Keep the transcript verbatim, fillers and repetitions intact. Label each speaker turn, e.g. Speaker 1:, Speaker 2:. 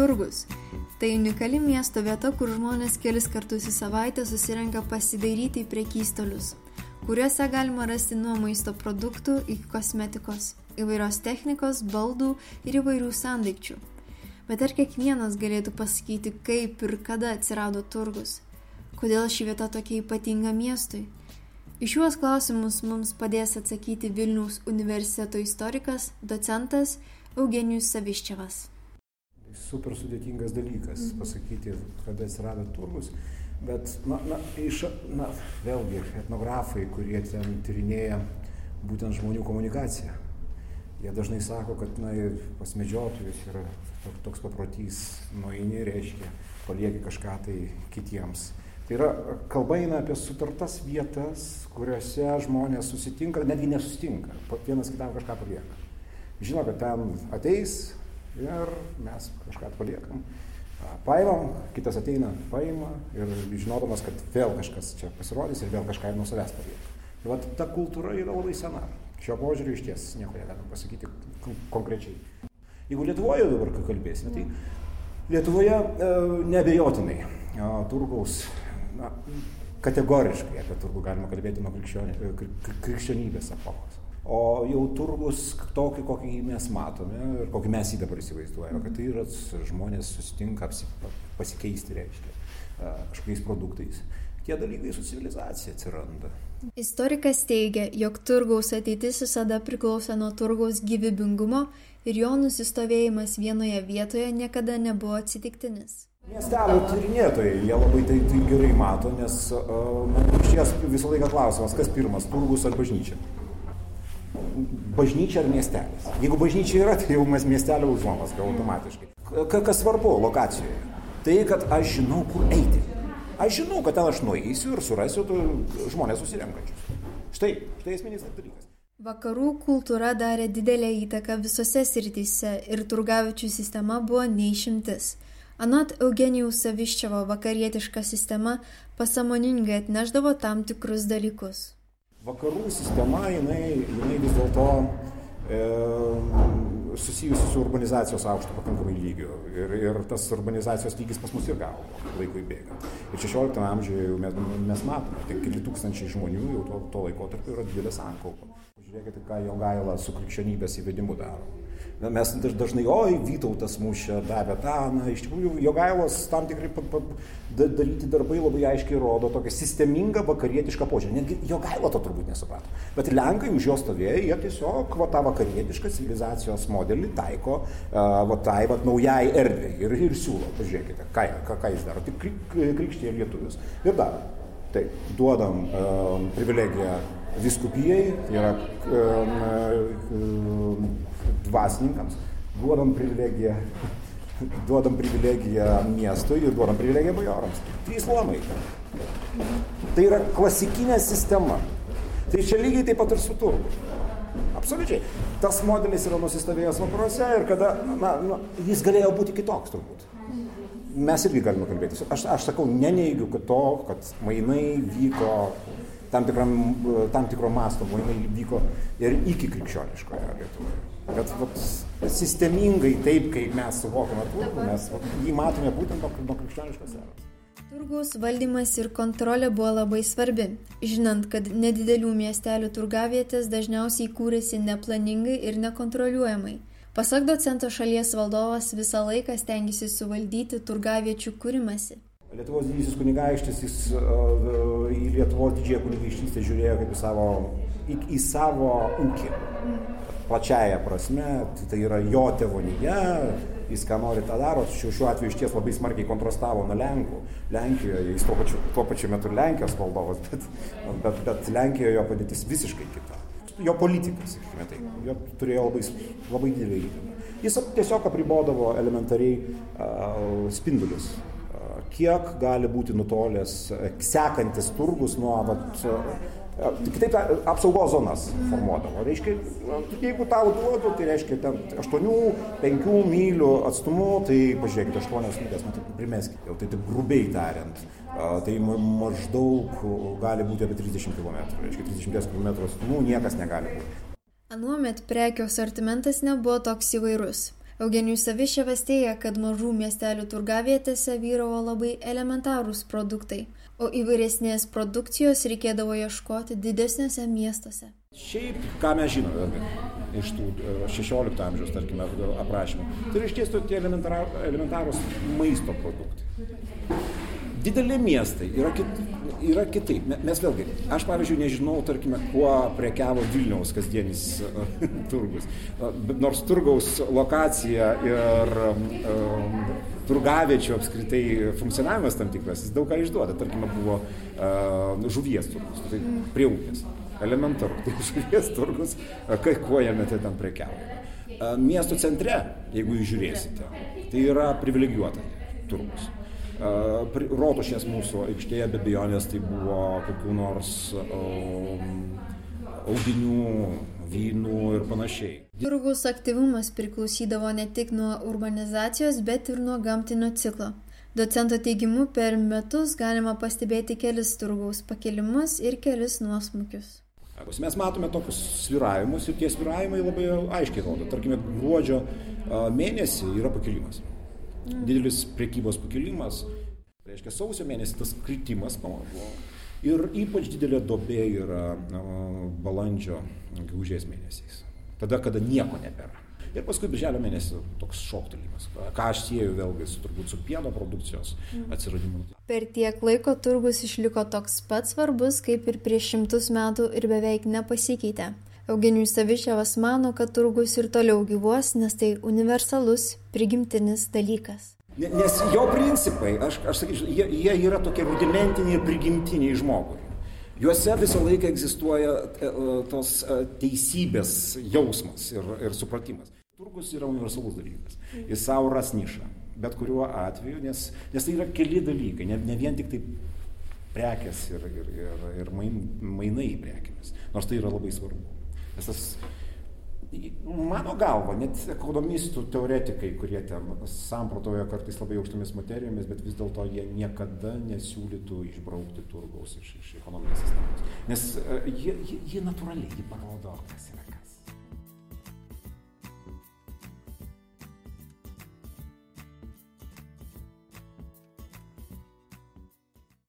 Speaker 1: turgus. Tai unikali miesto vieta, kur žmonės kelis kartus į savaitę susirenka pasidairyti į prekystolius, kuriuose galima rasti nuo maisto produktų iki kosmetikos, įvairios technikos, baldų ir įvairių sandaikčių. Bet ar kiekvienas galėtų pasakyti, kaip ir kada atsirado turgus? Kodėl ši vieta tokia ypatinga miestui? Į šiuos klausimus mums padės atsakyti Vilniaus universiteto istorikas, docentas Eugenijus Saviščevas.
Speaker 2: Super sudėtingas dalykas pasakyti, kada atsirado turgus, bet na, na, iš, na, vėlgi etnografai, kurie ten tyrinėja būtent žmonių komunikaciją, jie dažnai sako, kad na, pas medžiotojus yra toks paprotys, nueini, reiškia, palieki kažką tai kitiems. Tai yra, kalba eina apie sutartas vietas, kuriuose žmonės susitinka, netgi nesusitinka, vienas kitam kažką palieka. Žino, kad ten ateis ir mes kažką paliekam. Paimam, kitas ateina, paima ir žinodamas, kad vėl kažkas čia pasirodys ir vėl kažką nuo savęs palieka. Ir vat ta kultūra yra labai sena. Šio požiūriu iš ties nieko negalime pasakyti konkrečiai. Jeigu Lietuvoje dabar kalbėsime, tai Lietuvoje e, neabejotinai e, turgaus, na, kategoriškai apie turgų galima kalbėti nuo krikščionė, krikščionybės epochos. O jau turgus tokį, kokį mes matome ir kokį mes jį dabar įsivaizduojame, kad tai yra žmonės susitinka pasikeisti, reiškia, kažkokiais produktais. Tie dalykai su civilizacija atsiranda.
Speaker 1: Istorikas teigia, jog turgaus ateitis visada priklauso nuo turgaus gyvybingumo ir jo nusistovėjimas vienoje vietoje niekada nebuvo atsitiktinis.
Speaker 2: Miestelio tyrinėtojai, jie labai tai, tai gerai mato, nes man iš ties visą laiką klausimas, kas pirmas, turgus ar bažnyčia? Bažnyčia ar miestelis. Jeigu bažnyčia yra, tai jau mes miestelio užuomazga automatiškai. Kas svarbu lokacijoje? Tai, kad aš žinau, kur eiti. Aš žinau, kad ten aš nueisiu ir surasiu žmonės susirenkančius. Štai, štai esminis dalykas.
Speaker 1: Vakarų kultūra darė didelę įtaką visose srityse ir turgaviečių sistema buvo neišimtis. Anot Eugenijaus Saviščevo, vakarietiška sistema pasąmoningai atnešdavo tam tikrus dalykus.
Speaker 2: Vakarų sistema, jinai, jinai vis dėlto e, susijusi su urbanizacijos aukštu pakankamai lygiu. Ir, ir tas urbanizacijos lygis pas mus ir gavo laikui bėgant. Ir šešioliktame amžiuje mes, mes matome, tai keli tūkstančiai žmonių jau to, to laikotarpio yra didelė sankaupa. Pažiūrėkite, ką Jogaila su krikščionybės įvedimu daro. Na, mes dažnai, oi, Vytautas mums čia davė tą, na, iš tikrųjų, Jogailos tam tikrai pa, pa, daryti darbai labai aiškiai rodo tokią sistemingą vakarietišką požiūrį. Netgi Jogaila to turbūt nesuprato. Bet Lenkai už jo stovėjo, jie tiesiog va, tą vakarietišką civilizacijos modelį taiko uh, va, tai va, naujai erdvei ir, ir siūlo. Pažiūrėkite, ką, ką, ką jis daro. Tik krik, krikštija lietuvius. Ir dar, tai duodam uh, privilegiją vyskupijai, tai yra uh, uh, dvasininkams, duodam privilegiją, duodam privilegiją miestui ir duodam privilegiją bajorams. Trys luomai. Tai yra klasikinė sistema. Tai čia lygiai taip pat ir su turgu. Absoliučiai. Tas modelis yra nusistovėjęs vakaruose ir kada, na, na, jis galėjo būti kitoks turbūt. Mes irgi galime kalbėti. Aš, aš sakau, neneigiu, kad to, kad mainai vyko tam, tikram, tam tikro masto, mainai vyko ir iki krikščioniškoje Lietuvoje. Bet vat, sistemingai taip, kaip mes suvokiame turgų, mes vat, jį matome būtent nuo krikščioniškos eros.
Speaker 1: Turgaus valdymas ir kontrolė buvo labai svarbi, žinant, kad nedidelių miestelių turgavietės dažniausiai kūrėsi neplaningai ir nekontroliuojamai. Pasak docento, šalies valdovas visą laiką stengėsi suvaldyti turgaviečių kūrimąsi.
Speaker 2: Lietuvos didysis kunigaikštis, jis uh, į Lietuvos didžiąją kunigaikštystę žiūrėjo kaip į savo, į, į savo ūkį. Plačiaja prasme, tai yra jo tėvonija, jis ką nori tą daro, šiuo, šiuo atveju iš ties labai smarkiai kontrastavo nuo Lenkų. Lenkijoje, jis tuo pačiu, tuo pačiu metu Lenkijos valdovas, bet, bet, bet Lenkijoje jo padėtis visiškai kita. Jo politikas, sakykime tai, jo turėjo labai, labai didelį įtaką. Jis tiesiog apribodavo elementariai uh, spindulius. Kiek gali būti nutolęs sekantis turgus nuo, vat, kitaip apsaugos zonas formuodavo. Reiškia, jeigu tau duodu, tai reiškia ten aštuonių penkių mylių atstumu, tai pažiūrėkite, aštuonios mylias, nu, tai primeskite, jau tai taip grubiai tariant, tai maždaug gali būti apie trisdešimt kilometrų. Reiškia, trisdešimt kilometrų atstumu niekas negali būti.
Speaker 1: Anuomet prekių asortimentas nebuvo toks įvairus. Eugenijus Saviščevas teigia, kad mažų miestelių turgavietėse vyravo labai elementarūs produktai, o įvairesnės produkcijos reikėdavo ieškoti didesniuose miestuose.
Speaker 2: Šiaip, ką mes žinome iš tų šešiolikto amžiaus, tarkime, aprašymų, tai iš tiesų tie elementarūs maisto produktai. Dideli miestai yra, kit, yra kitaip. Mes vėlgi, aš pavyzdžiui nežinau, tarkime, kuo prekiavo Vilniaus kasdienis turgus. Nors turgaus lokacija ir um, turgaviečių apskritai funkcionavimas tam tikras, jis daug ką išduoda. Tarkime, buvo uh, žuvies turgus, tai prie upės. Elementaru, tai žuvies turgus, kai kuo jame tai ten prekiavo. Uh, miesto centre, jeigu jūs žiūrėsite, tai yra privilegijuota turgus. Rotušės mūsų aikštėje be abejonės tai buvo kokių nors um, audinių, vynų ir panašiai.
Speaker 1: Turgaus aktyvumas priklausydavo ne tik nuo urbanizacijos, bet ir nuo gamtinio ciklo. Docento teigimu, per metus galima pastebėti kelis turgaus pakilimus ir kelis nuosmukius.
Speaker 2: Mes matome tokius sviravimus ir tie sviravimai labai aiškiai rodo. Tarkime, gruodžio mėnesį yra pakilimas. Didelis prekybos pakilimas, reiškia sausio mėnesį tas kritimas pamažu. Ir ypač didelė duobė yra balandžio, gegužės mėnesiais. Tada, kada nieko nebėra. Ir paskui birželio mėnesį toks šoktelimas. Ką aš sieju vėlgi su, turbūt su pieno produkcijos atsiradimu.
Speaker 1: Per tiek laiko turgus išliko toks pats svarbus, kaip ir prieš šimtus metų ir beveik nepasikeitė. Eugenijus Saviščevas mano, kad turgus ir toliau gyvuos, nes tai universalus, prigimtinis dalykas.
Speaker 2: Nes jo principai, aš, aš sakyčiau, jie, jie yra tokie rudimentiniai ir prigimtiniai žmogui. Juose visą laiką egzistuoja tos teisybės jausmas ir, ir supratimas. Turgus yra universalus dalykas. Jis savo ras nišą, bet kuriuo atveju, nes, nes tai yra keli dalykai, ne, ne vien tik tai prekės ir, ir, ir, ir main, mainai prekėmis, nors tai yra labai svarbu. Nes tas, mano galva, net ekonomistų teoretikai, kurie ten samprotauja kartais labai aukštomis materijomis, bet vis dėlto jie niekada nesiūlytų išbraukti turgaus iš, iš ekonominės sistemos. Nes jie, jie, jie natūraliai jį parodo, kas yra.